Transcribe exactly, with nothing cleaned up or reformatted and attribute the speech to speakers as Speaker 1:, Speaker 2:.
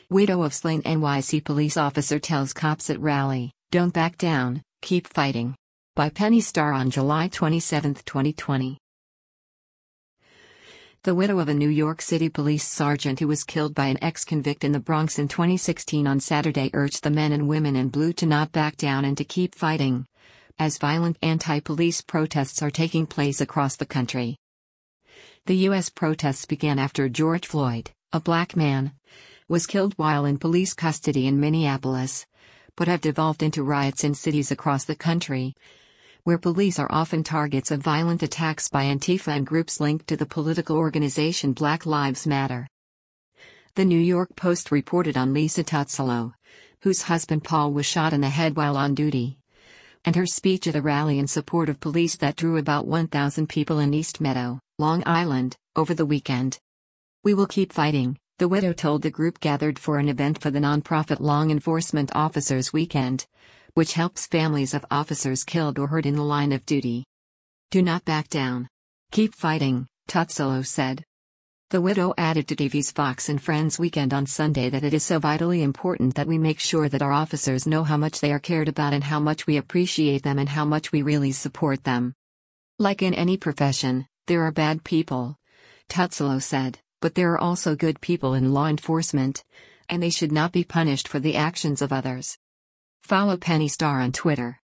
Speaker 1: Widow of slain N Y C police officer tells cops at rally, "Don't back down, keep fighting." By Penny Starr on July twenty-seventh, twenty twenty. The widow of a New York City police sergeant who was killed by an ex-convict in the Bronx in twenty sixteen on Saturday urged the men and women in blue to not back down and to keep fighting, as violent anti-police protests are taking place across the country. The U S protests began after George Floyd, a black man, was killed while in police custody in Minneapolis, but have devolved into riots in cities across the country, where police are often targets of violent attacks by Antifa and groups linked to the political organization Black Lives Matter. The New York Post reported on Lisa Tutzalo, whose husband Paul was shot in the head while on duty, and her speech at a rally in support of police that drew about one thousand people in East Meadow, Long Island, over the weekend. "We will keep fighting," the widow told the group gathered for an event for the nonprofit Long Enforcement Officers Weekend, which helps families of officers killed or hurt in the line of duty. "Do not back down. Keep fighting," Tutzalo said. The widow added to T V's Fox and Friends Weekend on Sunday that it is so vitally important that we make sure that our officers know how much they are cared about and how much we appreciate them and how much we really support them. "Like in any profession, there are bad people," Tutzalo said, "but there are also good people in law enforcement, and they should not be punished for the actions of others." Follow Penny Starr on Twitter.